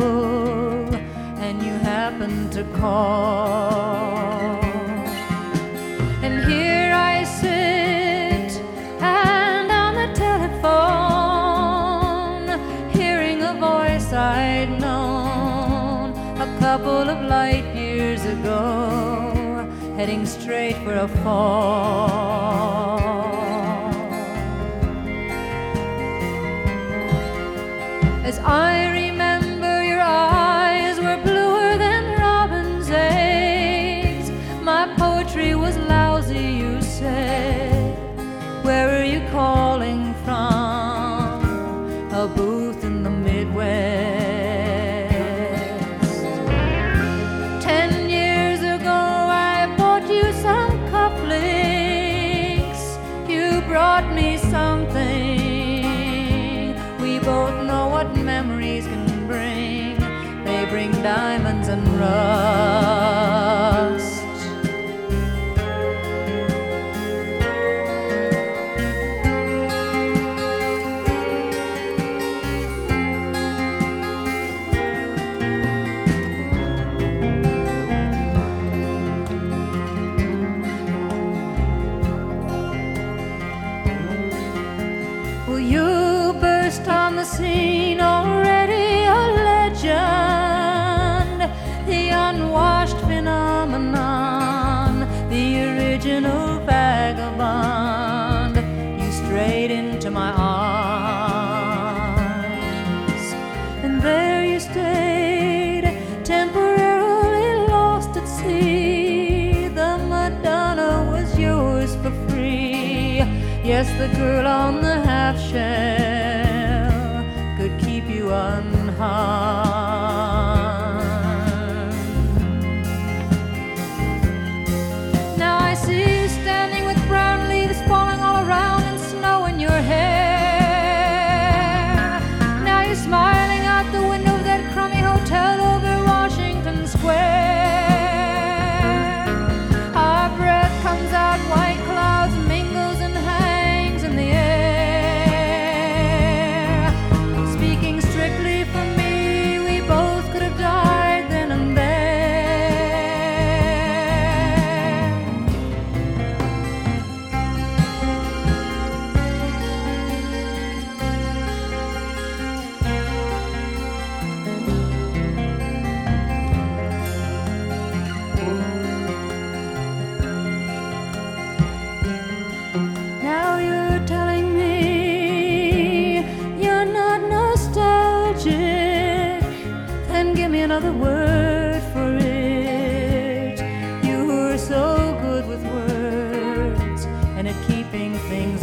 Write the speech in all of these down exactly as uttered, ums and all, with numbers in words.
and you happen to call. And here I sit, and on the telephone, hearing a voice I'd known a couple of light years ago, heading straight for a fall. As I remember, your eyes were bluer than robin's eggs. My poetry was lousy, you said. Where are you calling from? A booth in the Midwest. Ten years ago I bought you some cufflinks. You brought me something. We both know what memories can bring. They bring diamonds and rust. Well, you burst on the scene, already a legend, the unwashed phenomenon, the original vagabond. You strayed into my arms, and there you stayed, temporarily lost at sea. The Madonna was yours for free. Yes, the girl on the half shell could keep you unharmed. Now I see you standing with brown leaves falling all around and snow in your hair. Now you're smiling out the window of that crummy hotel over Washington Square. Our breath comes out, white clouds mingles and hangs in the air. Speaking strictly for me, we both could have died then and there. Now you're telling me you're not nostalgic. Then give me another word for it. You were so good with words and at keeping things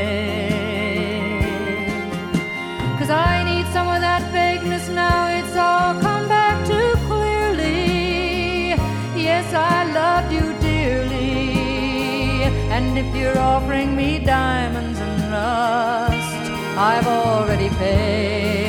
vague. 'Cause I need some of that vagueness now. It's all come back too clearly. Yes, I loved you dearly, and if you're offering me diamonds and rust, I've already paid.